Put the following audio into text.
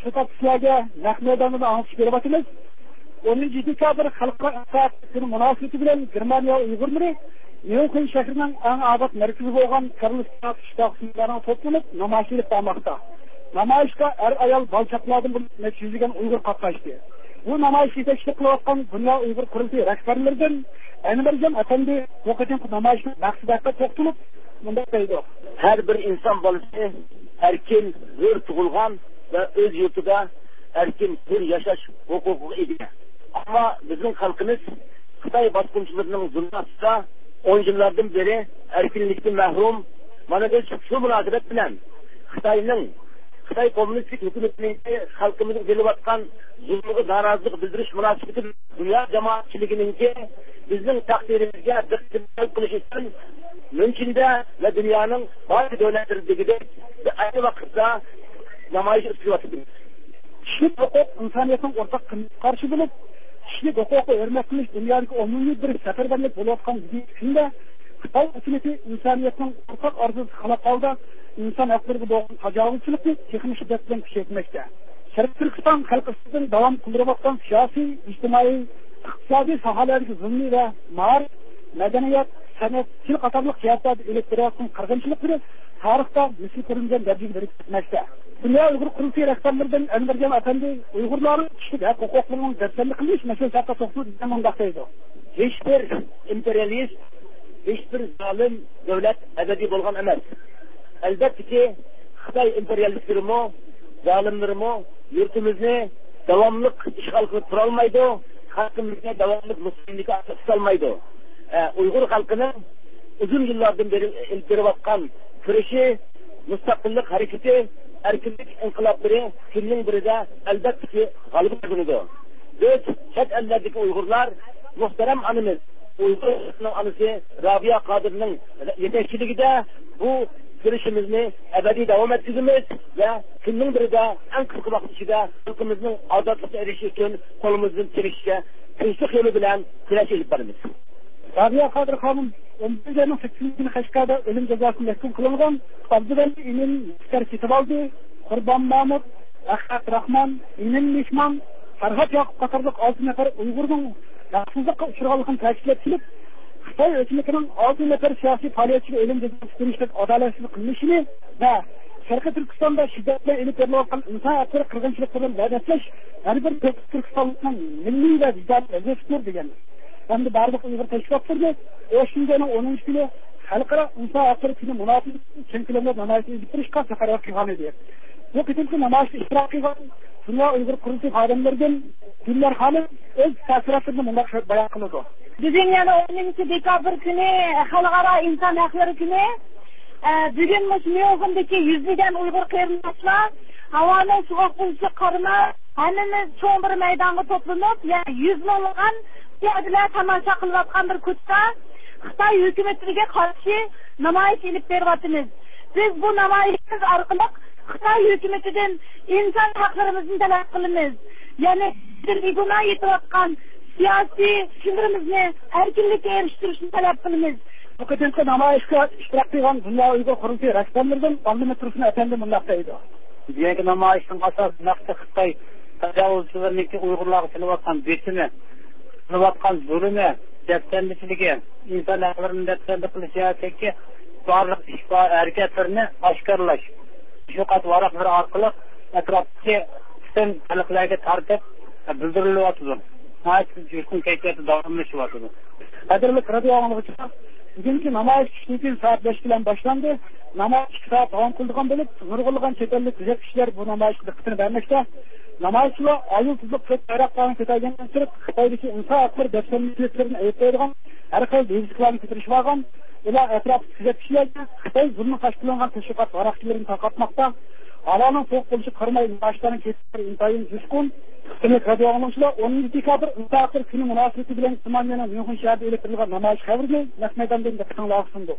Şutat sizlarga naq maydonida anlatib beryapmiz. 10 dekabr xalqaro iqtisod kuni munosabati bilan Germaniya Uyg'urlari München shahrining eng obod markazi bo'lgan Karlsbad shtatlarida to'planib namoyish qilib bormoqda. Namoyishga er ayol balchaqlardan necha yuzgan Uyg'ur qatnashdi. Bu namoyish yetakchilik qilayotgan Dunyo Uyg'ur qurultiyi rahbarlaridan Anvarjon Afandi bu qatimki namoyishning maqsadida to'xtalib bunday deydi. Her bir inson bolasi erkin, hür tug'ilgan va o'z yurtida erkin, hür yashash huquqiga ega. Ammo bizning xalqimiz Xitoy bosqinchilarining zulmida 10 yillardan beri erkinlikdan mahrum. Mana biz shu munosabat bilan Xitoy kommunistik hukumatining xalqimizga kelayotgan zulmiga norozilik bildirish munosabati dunyo jamoatchiligininki bizning taqdirimizga diqqat qilish uchun München'da ve dünyanın bazı devletlerindeki aynı vakitte namoyish o'tkazilmoqda. Kişilik hukuk insaniyetin ortak karşı bulup, kişilik hukuku hürmet qilish dünyadaki umumiy bir seferberlik bo'layotgan shunda Xitoy hukumati insaniyetin ortak arzusi xalaq holda inson huquqiga bo'lgan tajovuzchilikni texnik shiddat bilan kuchaytirmoqda. Sharq Turkiston xalqidan davom qildirayotgan siyosiy, ijtimoiy, iqtisodiy sohalardagi zulmiy va ma'rif, madaniyat, san'at, til qatorliq jihatlarda ilib berayotgan qirg'inchiliklar tarixda misli ko'rilgan darajaga berib ketmoqda. Dunyo Uyg'ur qurultiyi rahbarlaridan Anvarjon Afandi Uyg'urlar kishilik huquqlarining dasturlik qilish masalasida to'xtalib mundaq deydi. Hech bir imperialist, hech bir zolim davlat abadiy bo'lgan emas. Albatta ki Xitoy imperialistlarimi, zolimlarimi yurtimizni davomli ishg'ol qilib tura olmaydi, xalqimizga davomli muslimlikka asos olmaydi. Uyg'ur xalqining uzun yillardan beri ilib berayotgan kurashi, mustaqillik harakati, erkinlik inqiloblari kunning birida albatta ki g'alaba qozonadi. Biz chet ellardagi Uyg'urlar muhtaram onamiz, Uyg'urning onasi Robiya Qodirning yetakchiligida bu kurashimizni abadiy davom ettiramiz va kunning birida eng qisqa vaqt ichida xalqimizning ozodlikka erishishi uchun qo'limizdan kelishga tinchlik yo'li bilan kurash olib boramiz. Robiya Qodir xonim 11-8 Qashqarda o'lim jazosi mahkum qilingan. Abdullah Imin askar ketib oldi. Qurbon Mahmud, Ahmad Rahmon, Imin Mishmon, Farhod Yoqub qatorliq 6 nafar Uyg'urning yaxshilikqa uchraganligini ta'kidlab, Xitoy hukumatining 6 nafar siyosiy faoliyatchiga o'lim jazosi qo'yishlik adolatsizlik qilmishini va Sharqiy Turkistonda shiddat bilan ilib berilayotgan inson huquqlari qirg'inchiliklarni va'daslash har bir Turkistonning milliy va vijdoniy vazifasidir degan. Hamda barliq Uyg'ur tashkilotlarida O'shinganing 10-kuni xalqaro inson huquqlari kuni munosib chempionlar namoyishi o'tkazishga safarbar qilgan edi. Bu qitimki namoyishda ishtirok qilgan Dunyo Uyg'ur qurultiyi xodimlaridan Gullar xonim o'z ta'sirotlarini bunday bayon qildi. Bugun yana 10 dekabr kuni xalqaro inson huquqlari kuni. Bugun Münchendagi yuzlagan Uyg'ur qarindoshlar havoning sovuq bo'lishiga qaramay, hammamiz cho'ng bir maydonga to'planib, 100 minglagan piyodalar tomosha qilayotgan bir ko'chada Xitoy hukumatiga qarshi namoyish olib beryapmiz. Biz bu namoyishimiz orqali Xitoy hukumatidan inson huquqlarimizni talab qilamiz. Ya'ni bizga yetayotgan siyosiy fikrimizni erkinlikka erishtirishni talab qilamiz. Bu qatimki namoyishga ishtirok qilgan Dunyo Uyg'ur qurultiyi rahbarlaridan Parlament Tursun Efendi bunday deydi. Bugungi namoyishning asosiy maqsadi Xitoy tajovuzchilarining Uyg'urlarga qilayotgan bitimi, qilayotgan zulmi, daftarchiligi, inson huquqlarini daftarda qilish yoki barliq ish harakatlarini oshkorlash. Shu qatvaraqlar orqali atrofdagi bütün xalqlarga tartib bildirilyapti. Hozir yurtning kayfiyati davomlashyapti. Qadrli radio anglag'uchilar, bugungi namoyish kechki soat 5 bilan boshlandi. Namoyish soat 10 qildigan bo'lib, nurg'ulg'an chet ellik kuzatuvchilar bu namoyishga diqqatini bermoqda. Namoyishchilar ayolsizlik bayroqlarini ko'targandan so'ng Xitoydagi inson huquqlari daftarchilarini aytadigan har xil devizlarni ko'tarishib olgan. Ular atrofda kuzatuvchilarga Xitoy zulmi tashkillangan tashviqot varaqchilarini tarqatmoqda. Havoning sovuq bo'lishi qaramay namoyishlarning kechasi intayin jushqun. Hurmatli radio anglag'uchilar, 10 dekabr inson huquqlari kuni munosabati bilan Somaliyaning München shahrida elektrilgan namoyish xabarini naq maydonda diqqatingizga sundik.